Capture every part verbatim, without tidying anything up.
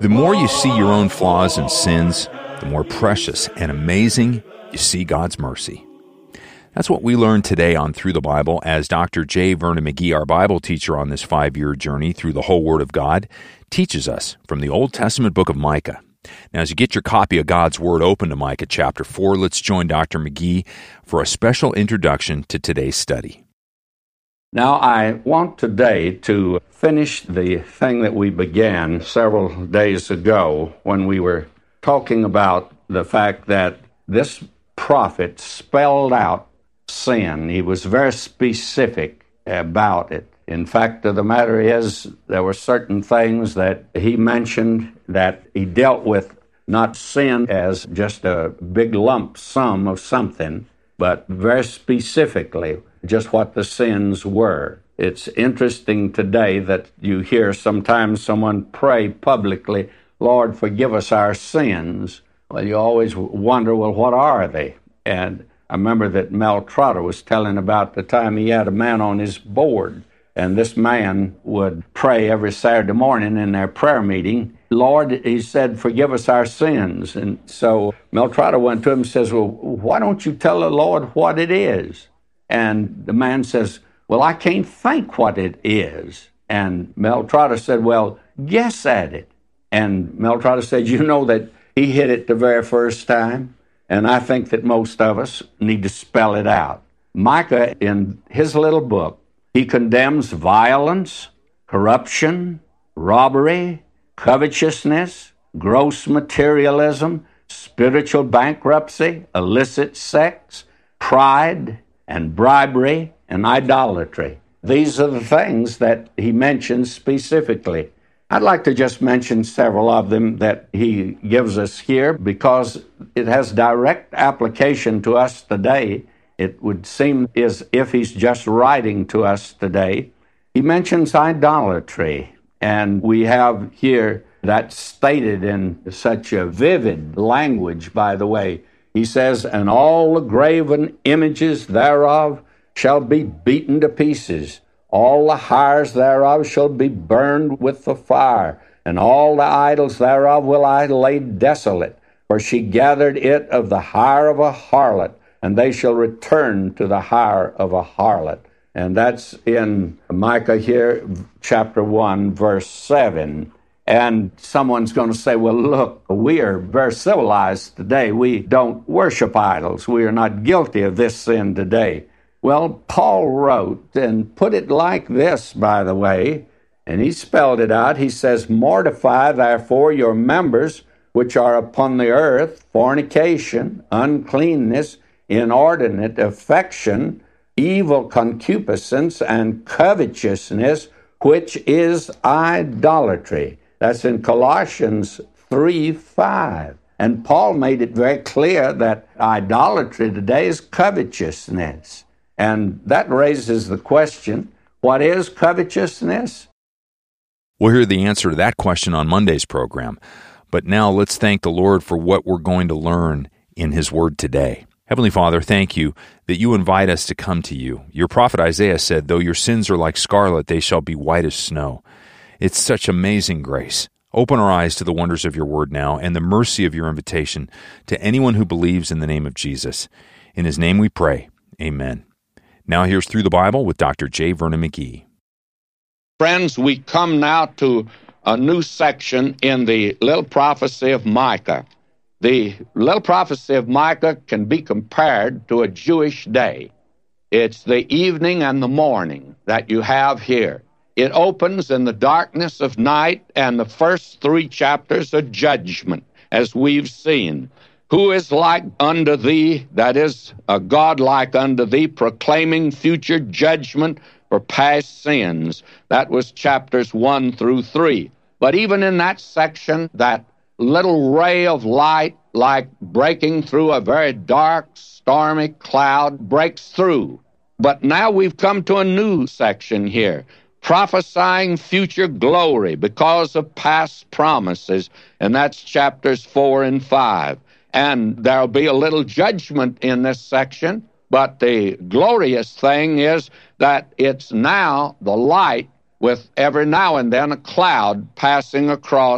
The more you see your own flaws and sins, the more precious and amazing you see God's mercy. That's what we learned today on Through the Bible as Doctor J. Vernon McGee, our Bible teacher on this five-year journey through the whole Word of God, teaches us from the Old Testament book of Micah. Now, as you get your copy of God's Word open to Micah chapter four, let's join Doctor McGee for a special introduction to today's study. Now, I want today to finish the thing that we began several days ago when we were talking about the fact that this prophet spelled out sin. He was very specific about it. In fact, the matter is, there were certain things that he mentioned that he dealt with not sin as just a big lump sum of something, but very specifically just what the sins were. It's interesting today that you hear sometimes someone pray publicly, "Lord, forgive us our sins." Well, you always wonder, well, what are they? And I remember that Mel Trotter was telling about the time he had a man on his board, and this man would pray every Saturday morning in their prayer meeting, "Lord," he said, "forgive us our sins." And so Mel Trotter went to him and says, "Well, why don't you tell the Lord what it is?" And the man says, "Well, I can't think what it is." And Mel Trotter said, "Well, guess at it." And Mel Trotter said, "You know that he hit it the very first time, and I think that most of us need to spell it out." Micah, in his little book, he condemns violence, corruption, robbery, covetousness, gross materialism, spiritual bankruptcy, illicit sex, pride, and bribery, and idolatry. These are the things that he mentions specifically. I'd like to just mention several of them that he gives us here because it has direct application to us today. It would seem as if he's just writing to us today. He mentions idolatry, and we have here that stated in such a vivid language, by the way. He says, "And all the graven images thereof shall be beaten to pieces. All the hires thereof shall be burned with the fire. And all the idols thereof will I lay desolate. For she gathered it of the hire of a harlot, and they shall return to the hire of a harlot." And that's in Micah here, chapter one, verse seven. And someone's going to say, "Well, look, we are very civilized today. We don't worship idols. We are not guilty of this sin today." Well, Paul wrote and put it like this, by the way, and he spelled it out. He says, "Mortify therefore your members which are upon the earth, fornication, uncleanness, inordinate affection, evil concupiscence, and covetousness, which is idolatry." That's in Colossians three five. And Paul made it very clear that idolatry today is covetousness. And that raises the question, what is covetousness? We'll hear the answer to that question on Monday's program. But now let's thank the Lord for what we're going to learn in His Word today. Heavenly Father, thank you that you invite us to come to you. Your prophet Isaiah said, "Though your sins are like scarlet, they shall be white as snow." It's such amazing grace. Open our eyes to the wonders of your word now and the mercy of your invitation to anyone who believes in the name of Jesus. In His name we pray. Amen. Now here's Through the Bible with Doctor J. Vernon McGee. Friends, we come now to a new section in the little prophecy of Micah. The little prophecy of Micah can be compared to a Jewish day. It's the evening and the morning that you have here. It opens in the darkness of night, and the first three chapters are judgment, as we've seen. "Who is like unto thee, that is, a God like unto thee, proclaiming future judgment for past sins?" That was chapters one through three. But even in that section, that little ray of light, like breaking through a very dark, stormy cloud, breaks through. But now we've come to a new section here, prophesying future glory because of past promises, and that's chapters four and five. And there'll be a little judgment in this section, but the glorious thing is that it's now the light with every now and then a cloud passing across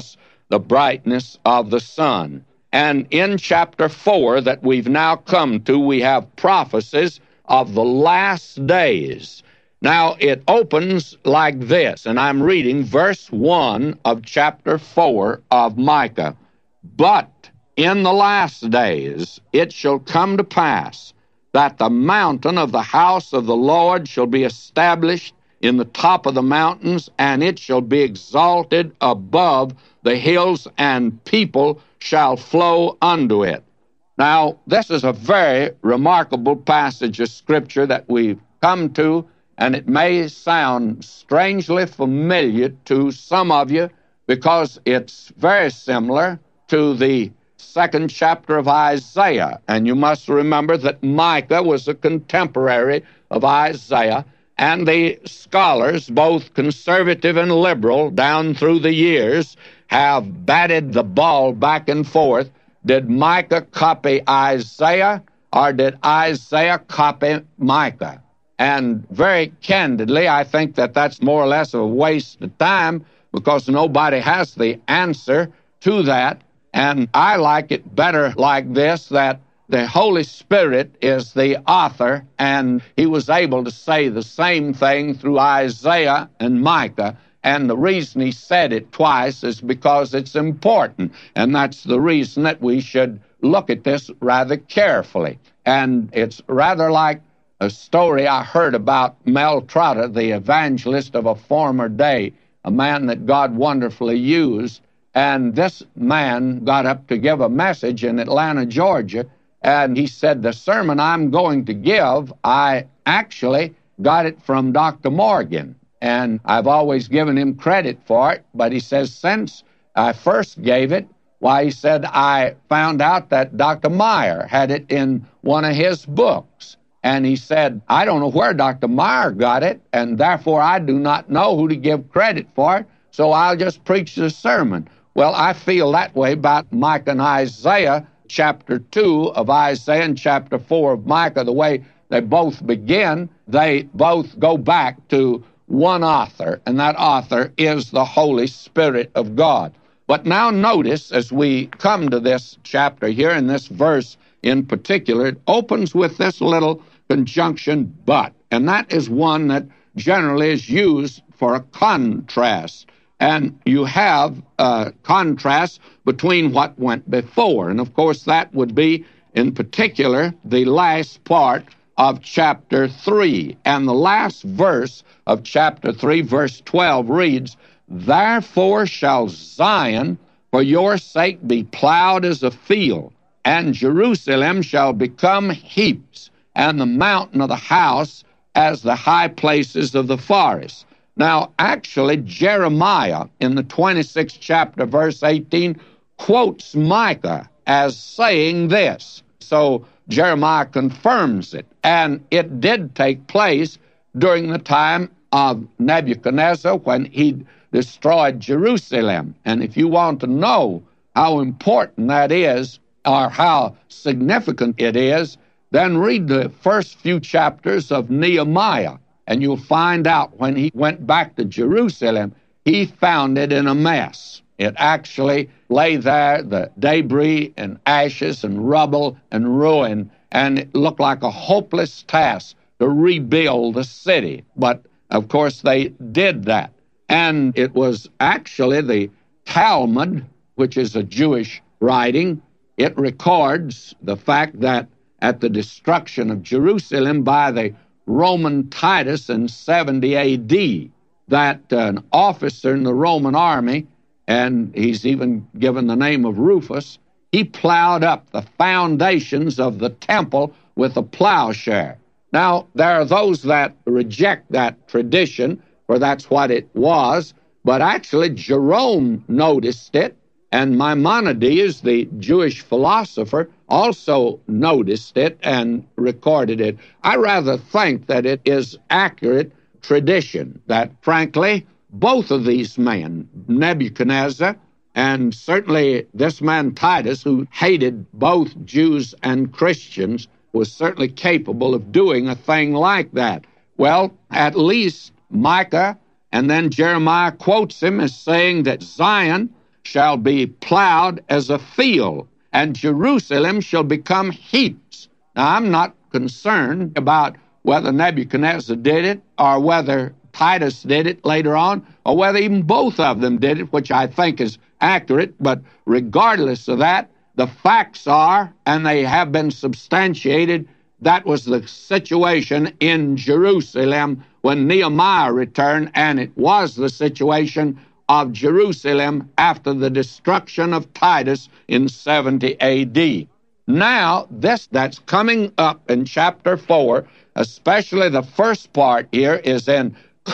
the brightness of the sun. And in chapter four that we've now come to, we have prophecies of the last days. Now, it opens like this, and I'm reading verse one of chapter four of Micah. But in the last days it shall come to pass that the mountain of the house of the Lord shall be established in the top of the mountains, and it shall be exalted above the hills, and people shall flow unto it. Now, this is a very remarkable passage of Scripture that we've come to, and it may sound strangely familiar to some of you because it's very similar to the second chapter of Isaiah. And you must remember that Micah was a contemporary of Isaiah, and the scholars, both conservative and liberal, down through the years, have batted the ball back and forth. Did Micah copy Isaiah, or did Isaiah copy Micah? And very candidly, I think that that's more or less a waste of time because nobody has the answer to that. And I like it better like this, that the Holy Spirit is the author, and he was able to say the same thing through Isaiah and Micah. And the reason he said it twice is because it's important. And that's the reason that we should look at this rather carefully. And it's rather like a story I heard about Mel Trotter, the evangelist of a former day, a man that God wonderfully used. And this man got up to give a message in Atlanta, Georgia, and he said, the sermon I'm going to give, I actually got it from Doctor Morgan. And I've always given him credit for it, but he says, since I first gave it, why, he said, I found out that Doctor Meyer had it in one of his books. And he said, I don't know where Doctor Meyer got it, and therefore I do not know who to give credit for it, so I'll just preach the sermon. Well, I feel that way about Micah and Isaiah, chapter two of Isaiah and chapter four of Micah. The way they both begin, they both go back to one author, and that author is the Holy Spirit of God. But now notice, as we come to this chapter here, in this verse in particular, it opens with this little conjunction, but. And that is one that generally is used for a contrast. And you have a contrast between what went before. And, of course, that would be, in particular, the last part of chapter three. And the last verse of chapter three, verse twelve, reads, Therefore shall Zion for your sake be plowed as a field, and Jerusalem shall become heaps, and the mountain of the house as the high places of the forest. Now, actually, Jeremiah, in the twenty-sixth chapter, verse eighteen, quotes Micah as saying this. So Jeremiah confirms it, and it did take place during the time of Nebuchadnezzar when he destroyed Jerusalem. And if you want to know how important that is, or how significant it is, then read the first few chapters of Nehemiah, and you'll find out when he went back to Jerusalem, he found it in a mess. It actually lay there, the debris and ashes and rubble and ruin, and it looked like a hopeless task to rebuild the city. But, of course, they did that. And it was actually the Talmud, which is a Jewish writing. It records the fact that at the destruction of Jerusalem by the Roman Titus in seventy A D, that an officer in the Roman army, and he's even given the name of Rufus, he plowed up the foundations of the temple with a plowshare. Now, there are those that reject that tradition, for that's what it was, but actually Jerome noticed it, and Maimonides, the Jewish philosopher, also noticed it and recorded it. I rather think that it is accurate tradition that, frankly, both of these men, Nebuchadnezzar and certainly this man Titus, who hated both Jews and Christians, was certainly capable of doing a thing like that. Well, at least Micah and then Jeremiah quotes him as saying that Zion shall be plowed as a field, and Jerusalem shall become heaps. Now, I'm not concerned about whether Nebuchadnezzar did it or whether Titus did it later on, or whether even both of them did it, which I think is accurate. But regardless of that, the facts are, and they have been substantiated, that was the situation in Jerusalem when Nehemiah returned, and it was the situation of Jerusalem after the destruction of Titus in seventy A D. Now, this that's coming up in chapter four, especially the first part here, is in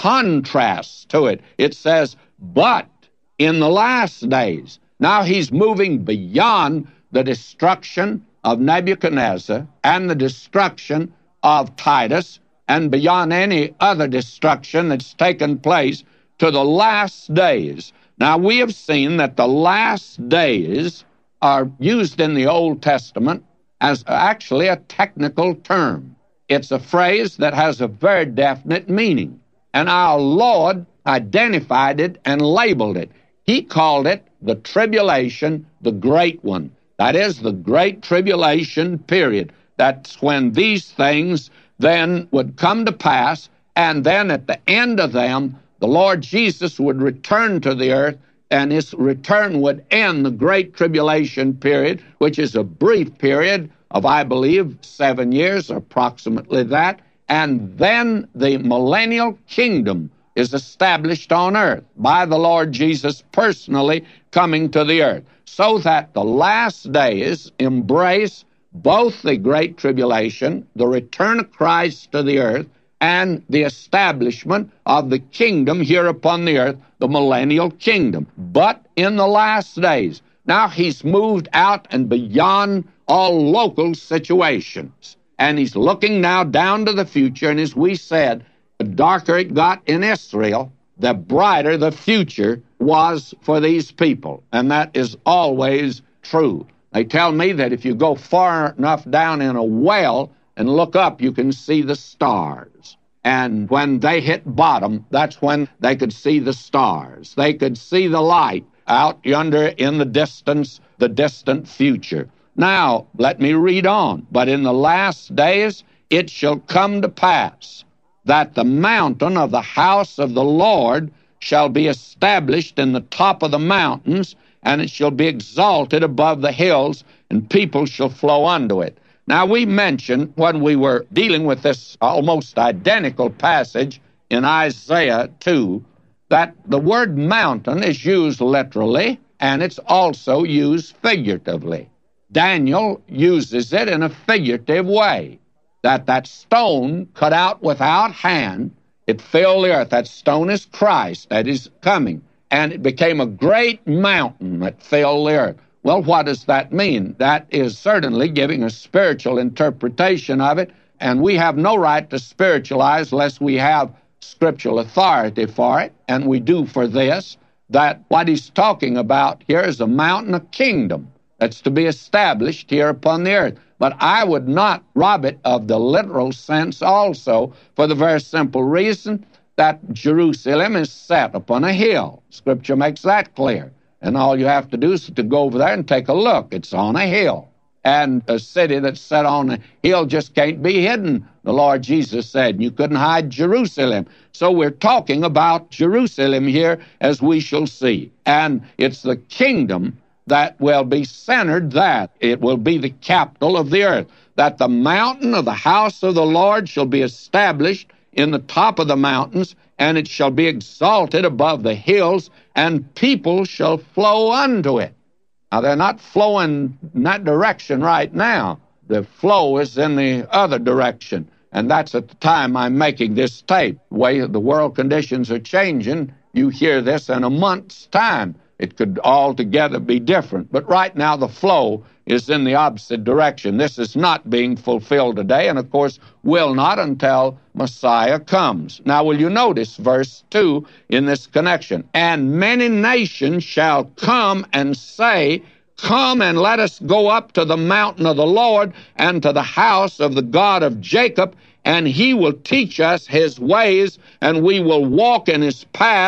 contrast to it. It says, but in the last days. Now he's moving beyond the destruction of Nebuchadnezzar and the destruction of Titus and beyond any other destruction that's taken place to the last days. Now, we have seen that the last days are used in the Old Testament as actually a technical term. It's a phrase that has a very definite meaning, and our Lord identified it and labeled it. He called it the tribulation, the great one. That is the great tribulation period. That's when these things then would come to pass, and then at the end of them, the Lord Jesus would return to the earth, and his return would end the great tribulation period, which is a brief period of, I believe, seven years, approximately that, and then the millennial kingdom is established on earth by the Lord Jesus personally coming to the earth, so that the last days embrace both the great tribulation, the return of Christ to the earth, and the establishment of the kingdom here upon the earth, the millennial kingdom. But in the last days, now he's moved out and beyond all local situations, and he's looking now down to the future, and as we said, the darker it got in Israel, the brighter the future was for these people, and that is always true. They tell me that if you go far enough down in a well and look up, you can see the stars. And when they hit bottom, that's when they could see the stars. They could see the light out yonder in the distance, the distant future. Now, let me read on. But in the last days it shall come to pass that the mountain of the house of the Lord shall be established in the top of the mountains, and it shall be exalted above the hills, and people shall flow unto it. Now, we mentioned when we were dealing with this almost identical passage in Isaiah two that the word mountain is used literally, and it's also used figuratively. Daniel uses it in a figurative way, that that stone cut out without hand, it filled the earth. That stone is Christ, that is coming, and it became a great mountain that filled the earth. Well, what does that mean? That is certainly giving a spiritual interpretation of it, and we have no right to spiritualize unless we have scriptural authority for it, and we do for this, that what he's talking about here is a mountain of kingdom that's to be established here upon the earth. But I would not rob it of the literal sense also, for the very simple reason that Jerusalem is set upon a hill. Scripture makes that clear. And all you have to do is to go over there and take a look. It's on a hill. And a city that's set on a hill just can't be hidden, the Lord Jesus said. You couldn't hide Jerusalem. So we're talking about Jerusalem here, as we shall see. And it's the kingdom that will be centered, that it will be the capital of the earth, that the mountain of the house of the Lord shall be established in the top of the mountains, and it shall be exalted above the hills, and people shall flow unto it. Now, they're not flowing in that direction right now. The flow is in the other direction, and that's at the time I'm making this tape. The way the world conditions are changing, you hear this in a month's time. It could altogether be different. But right now, the flow is in the opposite direction. This is not being fulfilled today, and of course will not until Messiah comes. Now, will you notice verse two in this connection? And many nations shall come and say, Come and let us go up to the mountain of the Lord and to the house of the God of Jacob, and he will teach us his ways, and we will walk in his paths.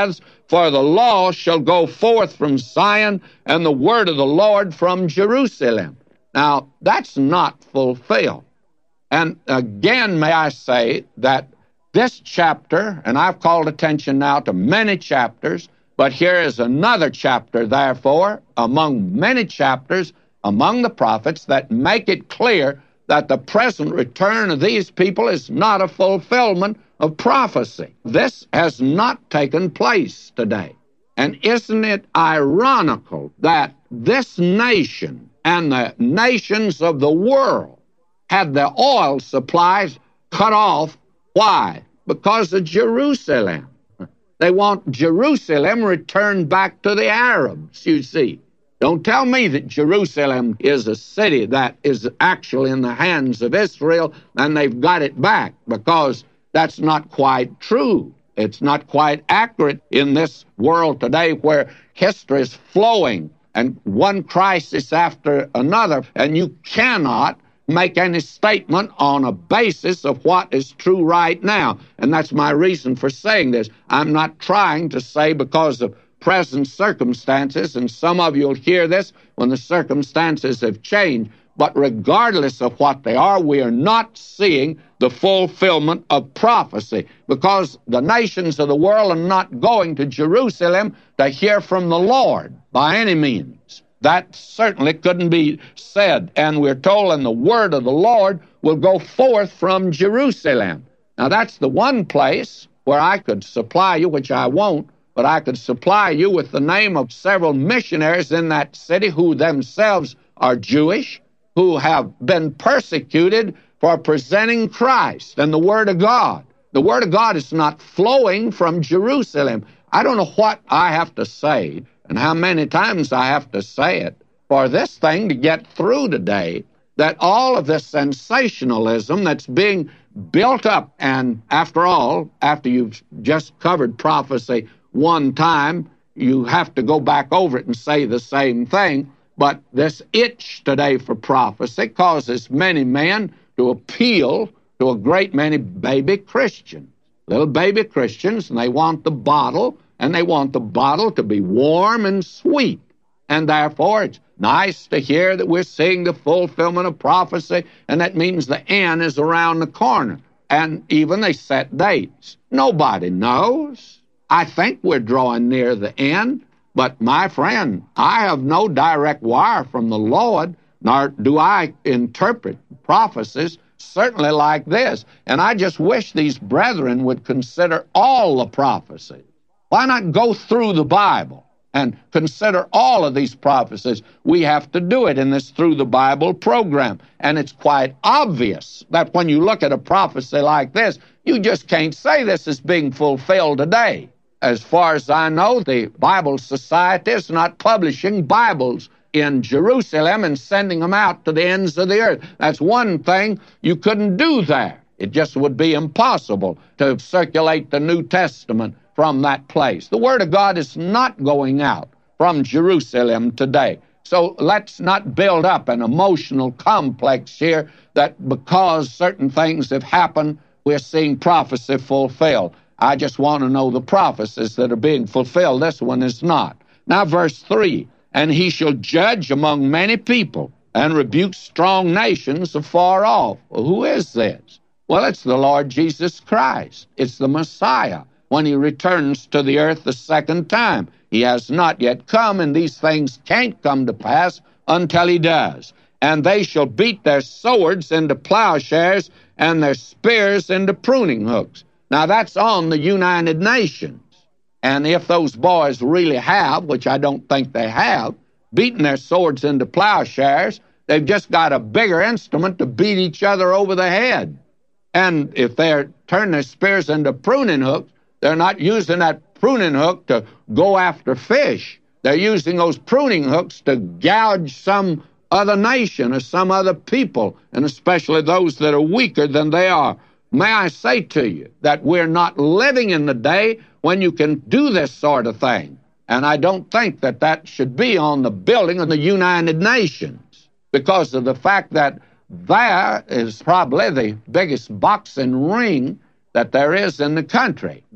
For the law shall go forth from Zion, and the word of the Lord from Jerusalem. Now, that's not fulfilled. And again, may I say that this chapter, and I've called attention now to many chapters, but here is another chapter, therefore, among many chapters among the prophets that make it clear that the present return of these people is not a fulfillment of prophecy. This has not taken place today. And isn't it ironical that this nation and the nations of the world had their oil supplies cut off? Why? Because of Jerusalem. They want Jerusalem returned back to the Arabs, you see. Don't tell me that Jerusalem is a city that is actually in the hands of Israel and they've got it back, because that's not quite true. It's not quite accurate in this world today where history is flowing and one crisis after another, and you cannot make any statement on a basis of what is true right now. And that's my reason for saying this. I'm not trying to say because of present circumstances, and some of you will hear this when the circumstances have changed, but regardless of what they are, we are not seeing the fulfillment of prophecy, because the nations of the world are not going to Jerusalem to hear from the Lord by any means. That certainly couldn't be said. And we're told, and the word of the Lord will go forth from Jerusalem. Now, that's the one place where I could supply you, which I won't, but I could supply you with the name of several missionaries in that city who themselves are Jewish, who have been persecuted for presenting Christ and the Word of God. The Word of God is not flowing from Jerusalem. I don't know what I have to say and how many times I have to say it for this thing to get through today, that all of this sensationalism that's being built up, and after all, after you've just covered prophecy one time, you have to go back over it and say the same thing. But this itch today for prophecy causes many men to appeal to a great many baby Christians, little baby Christians, and they want the bottle, and they want the bottle to be warm and sweet. And therefore, it's nice to hear that we're seeing the fulfillment of prophecy, and that means the end is around the corner. And even they set dates. Nobody knows. I think we're drawing near the end, but my friend, I have no direct wire from the Lord, nor do I interpret prophecies certainly like this. And I just wish these brethren would consider all the prophecies. Why not go through the Bible and consider all of these prophecies? We have to do it in this Through the Bible program. And it's quite obvious that when you look at a prophecy like this, you just can't say this is being fulfilled today. As far as I know, the Bible Society is not publishing Bibles in Jerusalem and sending them out to the ends of the earth. That's one thing you couldn't do there. It just would be impossible to circulate the New Testament from that place. The Word of God is not going out from Jerusalem today. So let's not build up an emotional complex here that because certain things have happened, we're seeing prophecy fulfilled. I just want to know the prophecies that are being fulfilled. This one is not. Now, verse three, and he shall judge among many people and rebuke strong nations afar off. Well, who is this? Well, it's the Lord Jesus Christ. It's the Messiah when he returns to the earth the second time. He has not yet come, and these things can't come to pass until he does. And they shall beat their swords into plowshares and their spears into pruning hooks. Now, that's on the United Nations. And if those boys really have, which I don't think they have, beaten their swords into plowshares, they've just got a bigger instrument to beat each other over the head. And if they're turning their spears into pruning hooks, they're not using that pruning hook to go after fish. They're using those pruning hooks to gouge some other nation or some other people, and especially those that are weaker than they are. May I say to you that we're not living in the day when you can do this sort of thing. And I don't think that that should be on the building of the United Nations, because of the fact that there is probably the biggest boxing ring that there is in the country. They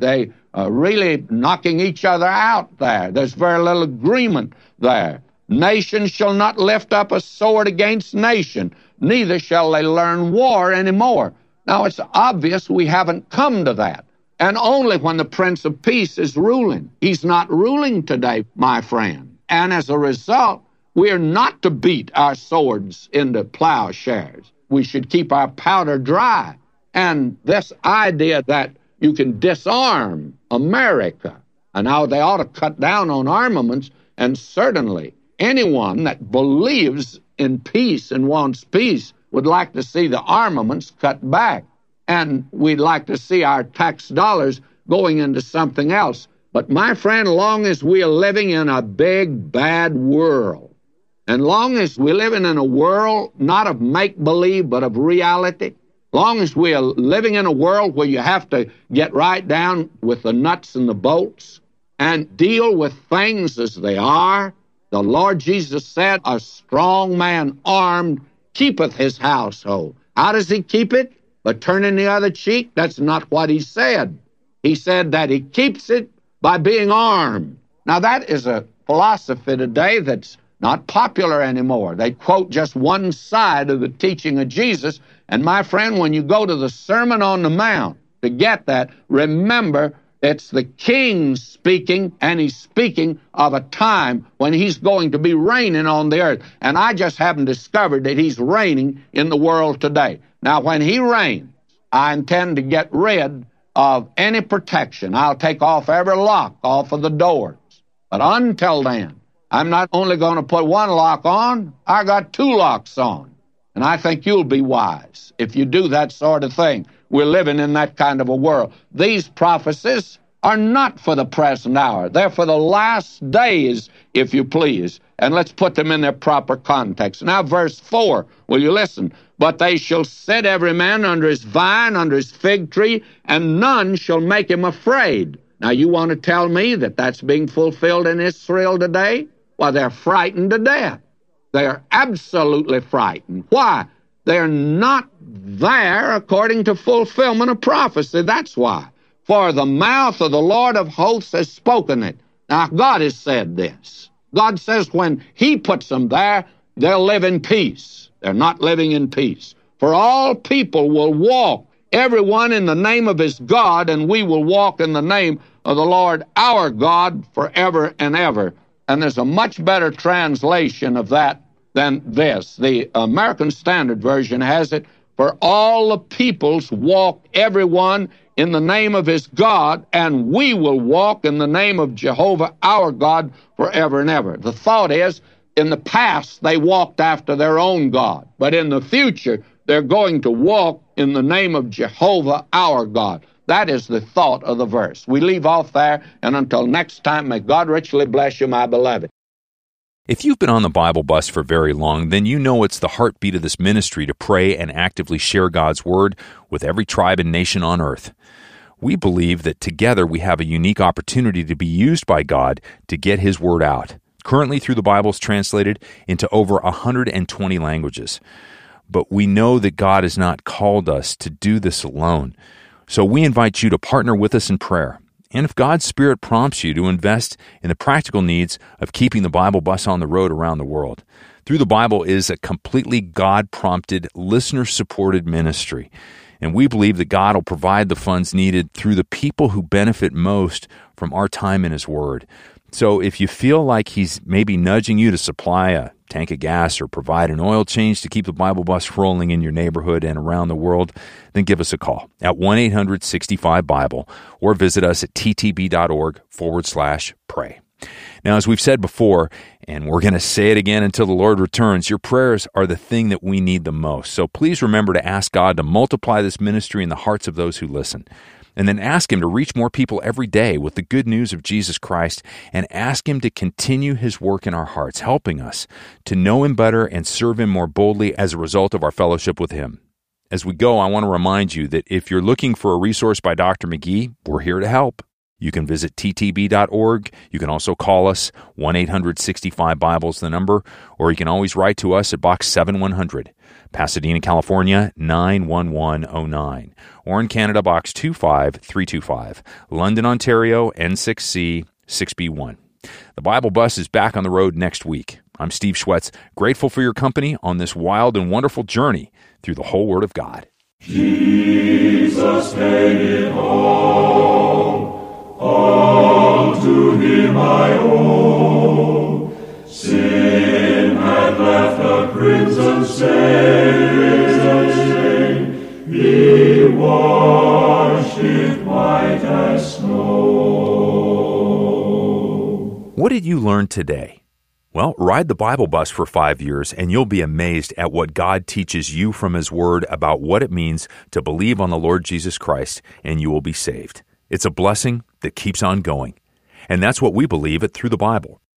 uh, really knocking each other out there. There's very little agreement there. Nation shall not lift up a sword against nation, neither shall they learn war anymore. Now, it's obvious we haven't come to that. And only when the Prince of Peace is ruling. He's not ruling today, my friend. And as a result, we are not to beat our swords into plowshares. We should keep our powder dry. And this idea that you can disarm America, and how they ought to cut down on armaments, and certainly anyone that believes in peace and wants peace would like to see the armaments cut back. And we'd like to see our tax dollars going into something else. But my friend, long as we are living in a big, bad world, and long as we're living in a world not of make-believe but of reality, long as we are living in a world where you have to get right down with the nuts and the bolts and deal with things as they are, the Lord Jesus said, a strong man armed keepeth his household. How does he keep it? But turning the other cheek? That's not what he said. He said that he keeps it by being armed. Now, that is a philosophy today that's not popular anymore. They quote just one side of the teaching of Jesus. And my friend, when you go to the Sermon on the Mount to get that, remember it's the King speaking, and he's speaking of a time when he's going to be reigning on the earth. And I just haven't discovered that he's reigning in the world today. Now, when he reigns, I intend to get rid of any protection. I'll take off every lock off of the doors. But until then, I'm not only going to put one lock on, I got two locks on. And I think you'll be wise if you do that sort of thing. We're living in that kind of a world. These prophecies are not for the present hour. They're for the last days, if you please. And let's put them in their proper context. Now, verse four, will you listen? But they shall sit every man under his vine, under his fig tree, and none shall make him afraid. Now, you want to tell me that that's being fulfilled in Israel today? Well, they're frightened to death. They are absolutely frightened. Why? They're not there according to fulfillment of prophecy. That's why. For the mouth of the Lord of hosts has spoken it. Now, God has said this. God says when he puts them there, they'll live in peace. They're not living in peace. For all people will walk, everyone in the name of his God, and we will walk in the name of the Lord our God forever and ever. And there's a much better translation of that than this. The American Standard Version has it, for all the peoples walk everyone in the name of his God, and we will walk in the name of Jehovah our God forever and ever. The thought is, in the past, they walked after their own God, but in the future, they're going to walk in the name of Jehovah our God. That is the thought of the verse. We leave off there, and until next time, may God richly bless you, my beloved. If you've been on the Bible bus for very long, then you know it's the heartbeat of this ministry to pray and actively share God's Word with every tribe and nation on earth. We believe that together we have a unique opportunity to be used by God to get His Word out. Currently, through the Bible is translated into over one hundred twenty languages. But we know that God has not called us to do this alone. So we invite you to partner with us in prayer. And if God's Spirit prompts you to invest in the practical needs of keeping the Bible bus on the road around the world. Through the Bible is a completely God-prompted, listener-supported ministry. And we believe that God will provide the funds needed through the people who benefit most from our time in His Word. So if you feel like He's maybe nudging you to supply a tank of gas or provide an oil change to keep the Bible bus rolling in your neighborhood and around the world, then give us a call at one eight hundred sixty-five Bible or visit us at ttb.org forward slash pray. Now, as we've said before, and we're going to say it again until the Lord returns, your prayers are the thing that we need the most. So please remember to ask God to multiply this ministry in the hearts of those who listen. And then ask Him to reach more people every day with the good news of Jesus Christ, and ask Him to continue His work in our hearts, helping us to know Him better and serve Him more boldly as a result of our fellowship with Him. As we go, I want to remind you that if you're looking for a resource by Doctor McGee, we're here to help. You can visit t t b dot org. You can also call us, one eight hundred sixty-five Bible is the number, or you can always write to us at Box seven one hundred, Pasadena, California, nine one one oh nine. Or in Canada, Box two five three two five. London, Ontario, N six C six B one. The Bible Bus is back on the road next week. I'm Steve Schwetz, grateful for your company on this wild and wonderful journey through the whole Word of God. Jesus paid it all, all to Him I owe. Sin had left a crimson stain, He washed it white as snow. What did you learn today? Well, ride the Bible Bus for five years, and you'll be amazed at what God teaches you from His Word about what it means to believe on the Lord Jesus Christ, and you will be saved. It's a blessing that keeps on going. And that's what we believe at Through the Bible.